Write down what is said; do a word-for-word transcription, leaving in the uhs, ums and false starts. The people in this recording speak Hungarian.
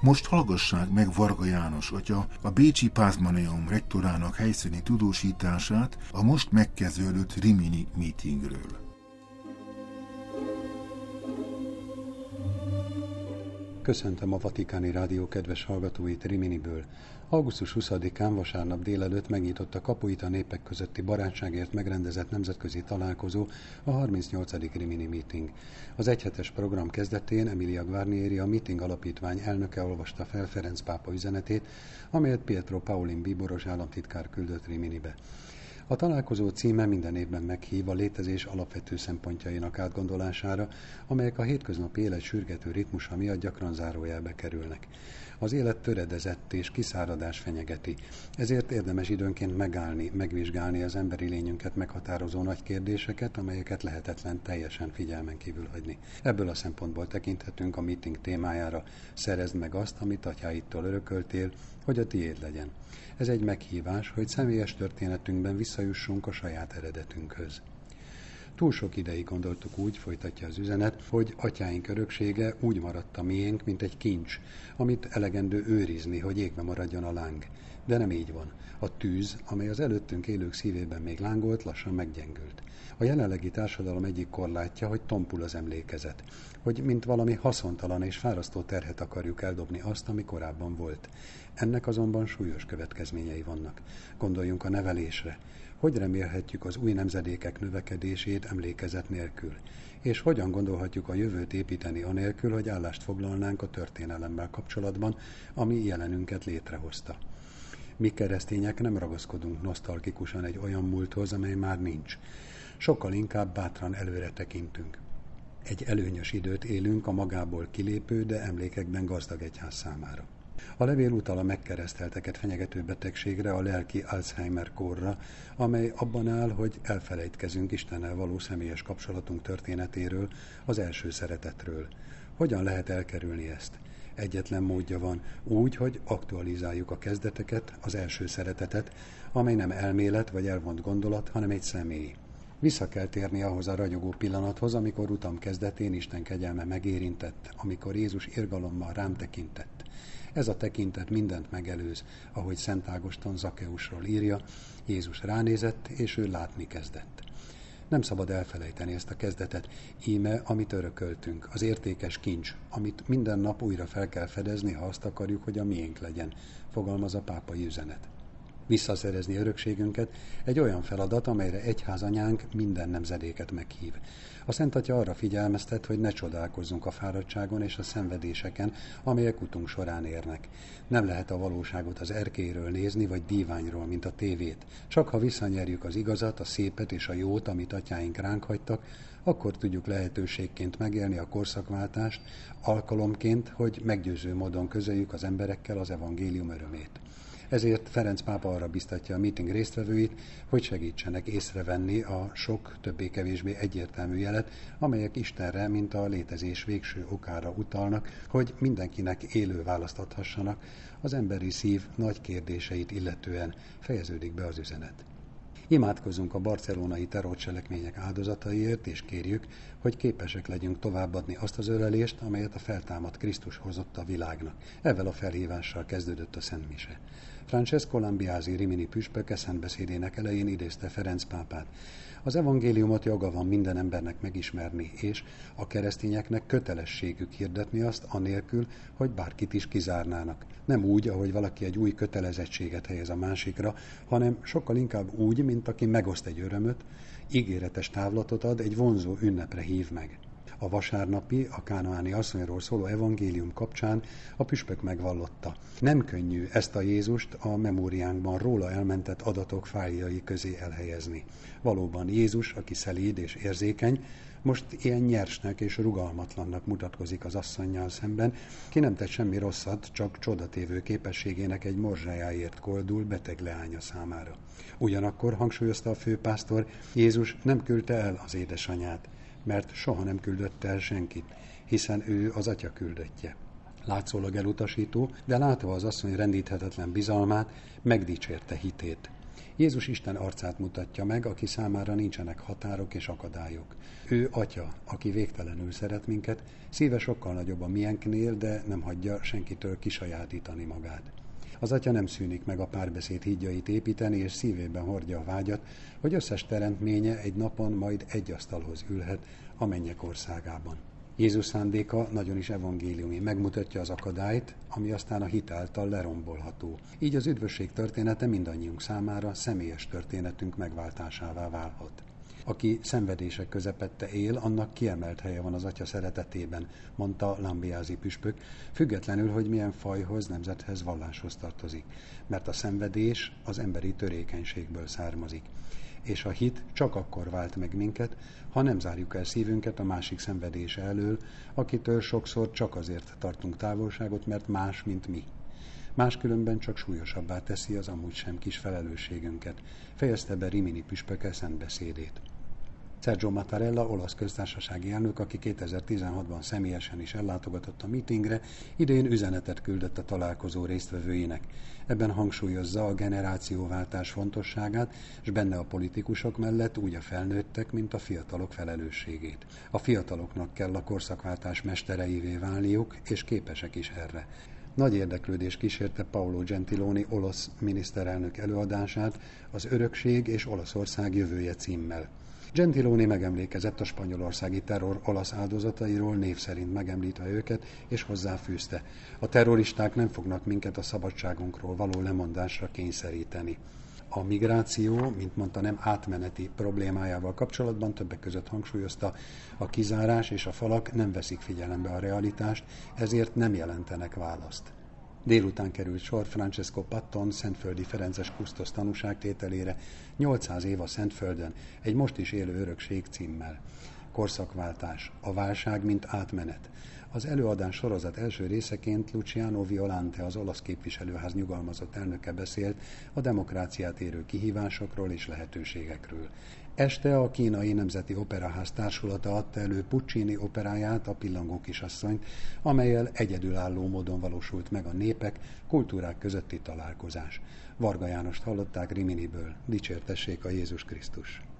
Most hallgassák meg Varga János atya a Bécsi Pázmáneum rektorának helyszíni tudósítását a most megkezdődött Rimini meetingről. Köszöntöm a Vatikáni Rádió kedves hallgatóit Riminiből. augusztus huszadikán vasárnap délelőtt megnyitotta kapuit a népek közötti barátságért megrendezett nemzetközi találkozó, a harmincnyolcadik Rimini meeting. Az egyhetes program kezdetén Emilia Guarnieri, a meeting alapítvány elnöke olvasta fel Ferenc pápa üzenetét, amelyet Pietro Paulin bíboros államtitkár küldött Riminibe. A találkozó címe minden évben meghív a létezés alapvető szempontjainak átgondolására, amelyek a hétköznapi élet sürgető ritmusa miatt gyakran zárójelbe kerülnek. Az élet töredezett és kiszáradás fenyegeti, ezért érdemes időnként megállni, megvizsgálni az emberi lényünket meghatározó nagy kérdéseket, amelyeket lehetetlen teljesen figyelmen kívül hagyni. Ebből a szempontból tekinthetünk a meeting témájára: szerezd meg azt, amit atyáidtól örököltél, hogy a tiéd legyen. Ez egy meghívás, hogy személyes történetünkben visszajussunk a saját eredetünkhöz. Túl sok ideig gondoltuk úgy, folytatja az üzenet, hogy atyáink öröksége úgy maradt a miénk, mint egy kincs, amit elegendő őrizni, hogy égve maradjon a láng. De nem így van. A tűz, amely az előttünk élők szívében még lángolt, lassan meggyengült. A jelenlegi társadalom egyik korlátja, hogy tompul az emlékezet, hogy mint valami haszontalan és fárasztó terhet akarjuk eldobni azt, ami korábban volt. Ennek azonban súlyos következményei vannak. Gondoljunk a nevelésre. Hogy remélhetjük az új nemzedékek növekedését emlékezet nélkül? És hogyan gondolhatjuk a jövőt építeni anélkül, hogy állást foglalnánk a történelemmel kapcsolatban, ami jelenünket létrehozta? Mi keresztények nem ragaszkodunk nosztalgikusan egy olyan múlthoz, amely már nincs. Sokkal inkább bátran előre tekintünk. Egy előnyös időt élünk a magából kilépő, de emlékekben gazdag egyház számára. A levél utal a megkeresztelteket fenyegető betegségre, a lelki Alzheimer-kórra, amely abban áll, hogy elfelejtkezünk Istennel való személyes kapcsolatunk történetéről, az első szeretetről. Hogyan lehet elkerülni ezt? Egyetlen módja van, úgy, hogy aktualizáljuk a kezdeteket, az első szeretetet, amely nem elmélet vagy elvont gondolat, hanem egy személy. Vissza kell térni ahhoz a ragyogó pillanathoz, amikor utam kezdetén Isten kegyelme megérintett, amikor Jézus irgalommal rám tekintett. Ez a tekintet mindent megelőz, ahogy Szent Ágoston Zakkeusról írja, Jézus ránézett, és ő látni kezdett. Nem szabad elfelejteni ezt a kezdetet, íme, amit örököltünk, az értékes kincs, amit minden nap újra fel kell fedezni, ha azt akarjuk, hogy a miénk legyen, fogalmaz a pápai üzenet. Visszaszerezni örökségünket egy olyan feladat, amelyre egyházanyánk minden nemzedéket meghív. A Szent Atya arra figyelmeztet, hogy ne csodálkozzunk a fáradtságon és a szenvedéseken, amelyek utunk során érnek. Nem lehet a valóságot az erkélyről nézni, vagy díványról, mint a tévét. Csak ha visszanyerjük az igazat, a szépet és a jót, amit atyáink ránk hagytak, akkor tudjuk lehetőségként megélni a korszakváltást, alkalomként, hogy meggyőző módon közöljük az emberekkel az evangélium örömét. Ezért Ferenc pápa arra biztatja a meeting résztvevőit, hogy segítsenek észrevenni a sok, többé-kevésbé egyértelmű jelet, amelyek Istenre, mint a létezés végső okára utalnak, hogy mindenkinek élő választ adhassanak az emberi szív nagy kérdéseit illetően, fejeződik be az üzenet. Imádkozzunk a barcelonai terrorcselekmények áldozataiért, és kérjük, hogy képesek legyünk továbbadni azt az ölelést, amelyet a feltámadt Krisztus hozott a világnak. Ezzel a felhívással kezdődött a Szent Mise. Francesco Lambiasi Rimini püspök szentbeszédének elején idézte Ferenc pápát. Az evangéliumot joga van minden embernek megismerni, és a keresztényeknek kötelességük hirdetni azt anélkül, hogy bárkit is kizárnának. Nem úgy, ahogy valaki egy új kötelezettséget helyez a másikra, hanem sokkal inkább úgy, mint aki megoszt egy örömöt, ígéretes távlatot ad, egy vonzó ünnepre hív meg. A vasárnapi, a kánaáni asszonyról szóló evangélium kapcsán a püspök megvallotta. Nem könnyű ezt a Jézust a memóriánkban róla elmentett adatok fájljai közé elhelyezni. Valóban Jézus, aki szelíd és érzékeny, most ilyen nyersnek és rugalmatlannak mutatkozik az asszonnyal szemben, ki nem tett semmi rosszat, csak csodatévő képességének egy morzsájáért koldul beteg leánya számára. Ugyanakkor, hangsúlyozta a főpásztor, Jézus nem küldte el az édesanyját, mert soha nem küldött el senkit, hiszen ő az Atya küldöttje. Látszólag elutasító, de látva az asszony rendíthetetlen bizalmát, megdicsérte hitét. Jézus Isten arcát mutatja meg, aki számára nincsenek határok és akadályok. Ő Atya, aki végtelenül szeret minket, szíve sokkal nagyobb a miénknél, de nem hagyja senkitől kisajátítani magát. Az Atya nem szűnik meg a párbeszéd hídjait építeni, és szívében hordja a vágyat, hogy összes teremtménye egy napon majd egy asztalhoz ülhet a mennyek országában. Jézus szándéka nagyon is evangéliumi, megmutatja az akadályt, ami aztán a hit által lerombolható. Így az üdvösség története mindannyiunk számára személyes történetünk megváltásává válhat. Aki szenvedések közepette él, annak kiemelt helye van az Atya szeretetében, mondta Lambiázi püspök, függetlenül, hogy milyen fajhoz, nemzethez, valláshoz tartozik. Mert a szenvedés az emberi törékenységből származik. És a hit csak akkor vált meg minket, ha nem zárjuk el szívünket a másik szenvedése elől, akitől sokszor csak azért tartunk távolságot, mert más, mint mi. Máskülönben csak súlyosabbá teszi az amúgy sem kis felelősségünket, fejezte be Rimini püspöke szentbeszédét. Sergio Mattarella, olasz köztársasági elnök, aki kétezer-tizenhatban személyesen is ellátogatott a mítingre, idén üzenetet küldött a találkozó résztvevőinek. Ebben hangsúlyozza a generációváltás fontosságát, és benne a politikusok mellett úgy a felnőttek, mint a fiatalok felelősségét. A fiataloknak kell a korszakváltás mestereivé válniuk, és képesek is erre. Nagy érdeklődés kísérte Paolo Gentiloni olasz miniszterelnök előadását az Örökség és Olaszország jövője címmel. Gentiloni megemlékezett a spanyolországi terror olasz áldozatairól, név szerint megemlítve őket, és hozzáfűzte: a terroristák nem fognak minket a szabadságunkról való lemondásra kényszeríteni. A migráció, mint mondta, nem átmeneti problémájával kapcsolatban többek között hangsúlyozta, a kizárás és a falak nem veszik figyelembe a realitást, ezért nem jelentenek választ. Délután került sor Francesco Patton szentföldi ferences kusztosz tanúságtételére nyolcszáz év a Szentföldön, egy most is élő örökség címmel. Korszakváltás, a válság mint átmenet. Az előadás sorozat első részeként Luciano Violante, az olasz képviselőház nyugalmazott elnöke beszélt a demokráciát érő kihívásokról és lehetőségekről. Este a Kínai Nemzeti Operaház társulata adta elő Puccini operáját, a Pillangó kisasszonyt, amellyel egyedülálló módon valósult meg a népek, kultúrák közötti találkozás. Varga Jánost hallották Riminiből. Dicsértessék a Jézus Krisztus!